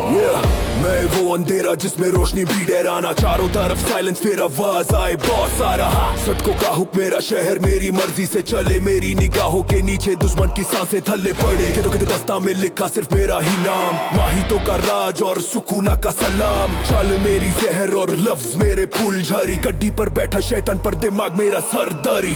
मैं वो अंधेरा जिसमें रोशनी भी डराना, चारों तरफ साइलेंस फिर आवाज आए बहुत सारा। सटकों का हुक्म मेरा शहर मेरी मर्जी से चले, मेरी निगाहों के नीचे दुश्मन की सांसें थल्ले पड़े। कितने दस्ता में लिखा सिर्फ मेरा ही नाम, माहितों का राज और सुकूना का सलाम। चाल मेरी जहर और लफ्ज मेरे फूल झरी, गड्डी पर बैठा शैतान पर दिमाग मेरा सरदारी।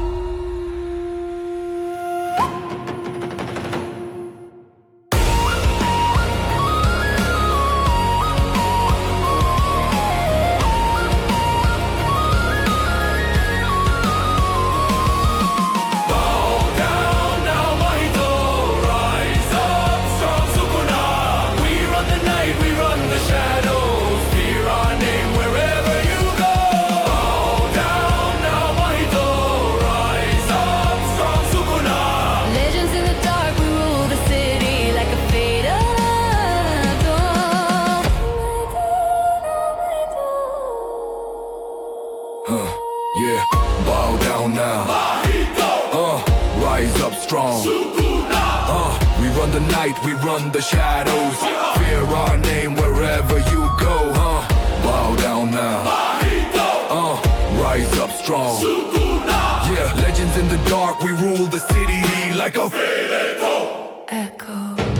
Bow down now. Rise up strong. We run the night, we run the shadows. Fear our name wherever you go. Bow down now. Rise up strong. Yeah, legends in the dark, we rule the city like a echo.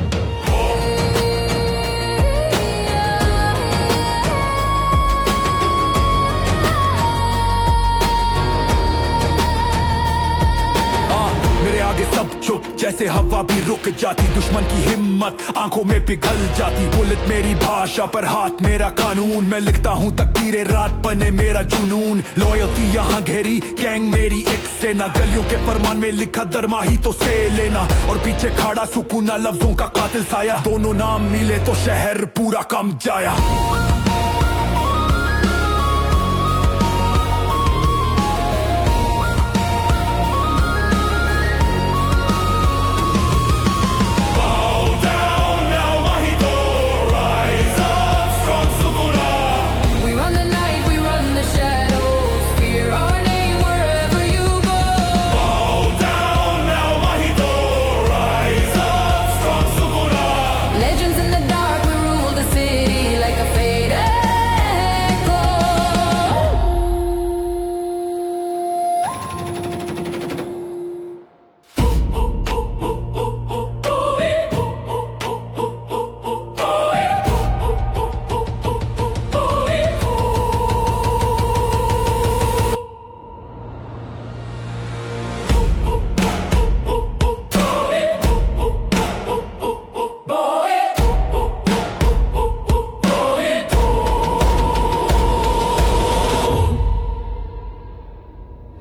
मेरे आगे सब चुप जैसे हवा भी रुक जाती, दुश्मन की हिम्मत आंखों में पिघल जाती। बुलेट मेरी भाषा पर हाथ मेरा कानून, मैं लिखता हूँ तकदीरें रात बने मेरा जुनून। लॉयल्टी यहाँ घेरी गैंग मेरी एक सेना, गलियों के फरमान में लिखा दरमाही तो से लेना। और पीछे खड़ा सुकूना लफ्जों का कातिल साया, दोनों नाम मिले तो शहर पूरा कम जाया।